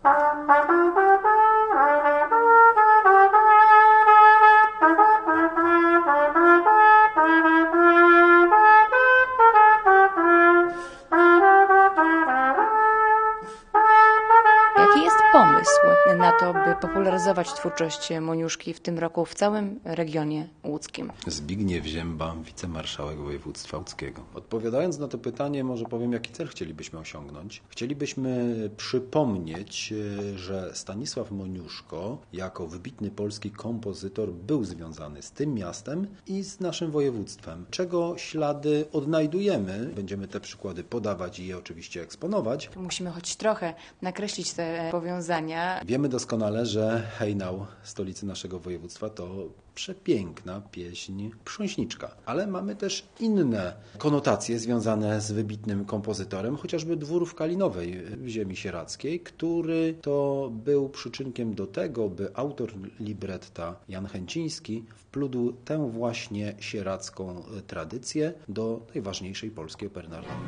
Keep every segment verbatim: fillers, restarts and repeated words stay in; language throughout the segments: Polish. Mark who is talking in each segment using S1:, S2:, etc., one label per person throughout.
S1: Na to, by popularyzować twórczość Moniuszki w tym roku w całym regionie łódzkim?
S2: Zbigniew Zięba, wicemarszałek województwa łódzkiego. Odpowiadając na to pytanie, może powiem, jaki cel chcielibyśmy osiągnąć. Chcielibyśmy przypomnieć, że Stanisław Moniuszko jako wybitny polski kompozytor był związany z tym miastem i z naszym województwem, czego ślady odnajdujemy. Będziemy te przykłady podawać i je oczywiście eksponować.
S1: Musimy choć trochę nakreślić te powiązania.
S2: Wiemy doskonale, że hejnał stolicy naszego województwa to przepiękna pieśń Prząśniczka. Ale mamy też inne konotacje związane z wybitnym kompozytorem, chociażby Dwór w Kalinowej w ziemi sieradzkiej, który to był przyczynkiem do tego, by autor libretta Jan Chęciński wplótł tę właśnie sieradzką tradycję do najważniejszej polskiej opery narodowej.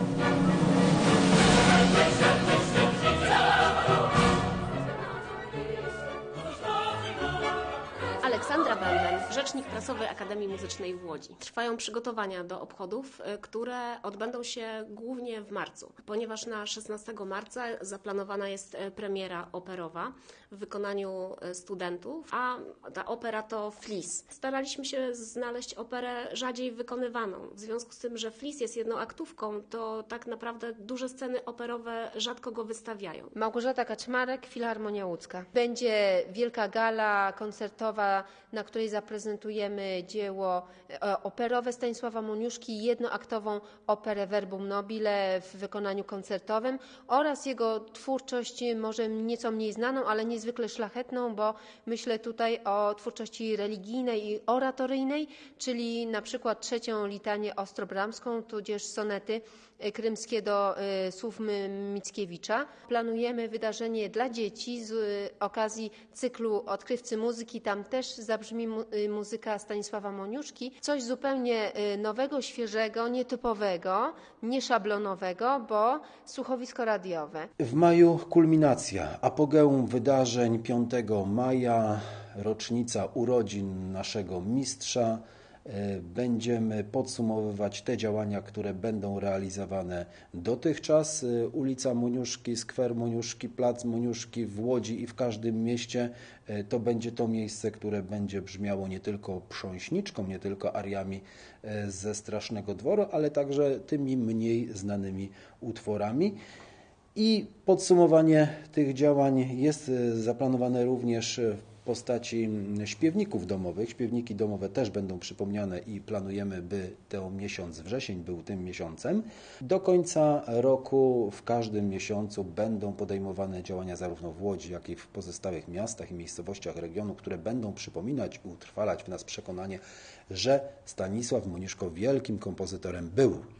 S3: Aleksandra Bęben, rzecznik prasowy Akademii Muzycznej w Łodzi. Trwają przygotowania do obchodów, które odbędą się głównie w marcu, ponieważ na szesnastego marca zaplanowana jest premiera operowa w wykonaniu studentów, a ta opera to Flis. Staraliśmy się znaleźć operę rzadziej wykonywaną. W związku z tym, że Flis jest jednoaktówką, to tak naprawdę duże sceny operowe rzadko go wystawiają.
S4: Małgorzata Kaczmarek, Filharmonia Łódzka. Będzie wielka gala koncertowa, na której zaprezentujemy dzieło operowe Stanisława Moniuszki, jednoaktową operę Verbum Nobile w wykonaniu koncertowym oraz jego twórczość może nieco mniej znaną, ale niezwykle szlachetną, bo myślę tutaj o twórczości religijnej i oratoryjnej, czyli na przykład trzecią litanię ostrobramską, tudzież sonety krymskie do słów Mickiewicza. Planujemy wydarzenie dla dzieci z okazji cyklu Odkrywcy Muzyki. Tam też zabrzmi mu muzyka Stanisława Moniuszki. Coś zupełnie nowego, świeżego, nietypowego, nieszablonowego, bo słuchowisko radiowe.
S2: W maju kulminacja, apogeum wydarzeń piątego maja, rocznica urodzin naszego mistrza. Będziemy podsumowywać te działania, które będą realizowane dotychczas. Ulica Moniuszki, Skwer Moniuszki, Plac Moniuszki w Łodzi i w każdym mieście to będzie to miejsce, które będzie brzmiało nie tylko prząśniczką, nie tylko ariami ze Strasznego Dworu, ale także tymi mniej znanymi utworami. I podsumowanie tych działań jest zaplanowane również w postaci śpiewników domowych. Śpiewniki domowe też będą przypomniane i planujemy, by ten miesiąc wrzesień był tym miesiącem. Do końca roku w każdym miesiącu będą podejmowane działania zarówno w Łodzi, jak i w pozostałych miastach i miejscowościach regionu, które będą przypominać i utrwalać w nas przekonanie, że Stanisław Moniuszko wielkim kompozytorem był.